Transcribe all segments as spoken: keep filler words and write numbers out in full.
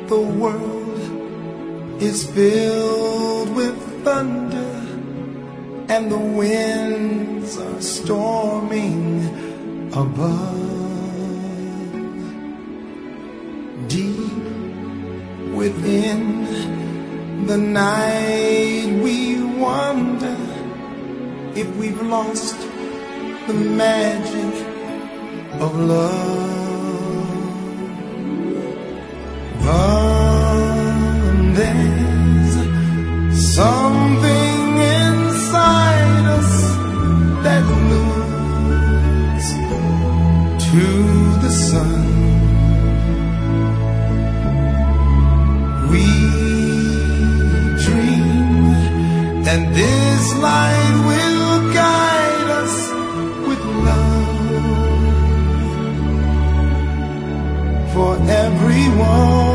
the world is filled with thunder, and the winds are storming above. Deep within the night we wonder if we've lost the magic of love. But there's something inside us that moves to the sun. We dream that this light will guide us with love for everyone.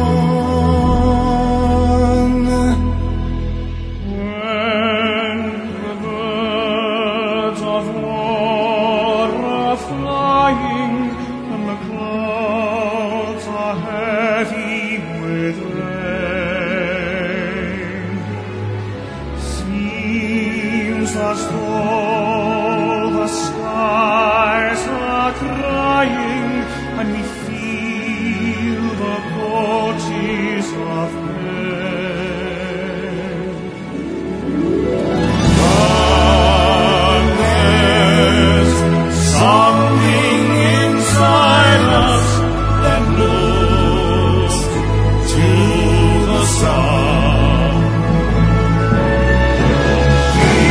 When the birds of war are flying and the clouds are heavy with rain, seems as though the skies are crying and we feel the torches of pain. But there's something inside us that looks to the sun. We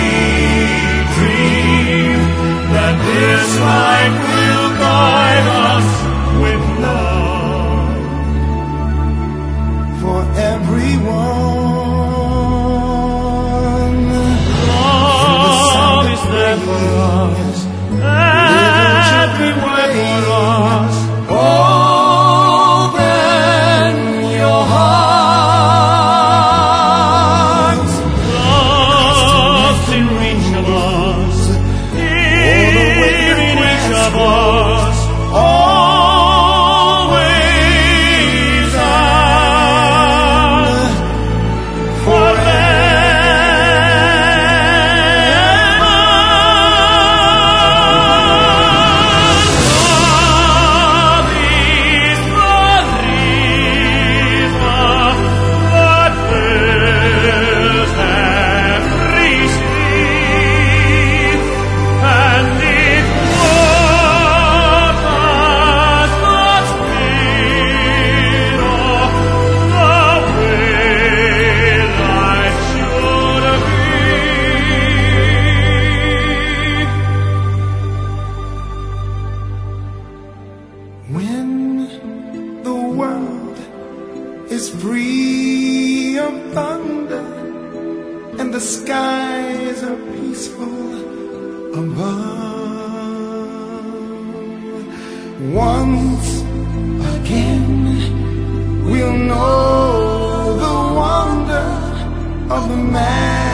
dream that this light will guide us with love For everyone, love is there for us, everywhere for us. open your heart. Love's in reach of us, in reach of us, always and Love is the river that fills every sea, and it waters the spirit of the way life should be. When the world is free of thunder and the skies are peaceful above, once again we'll know the wonder of the man.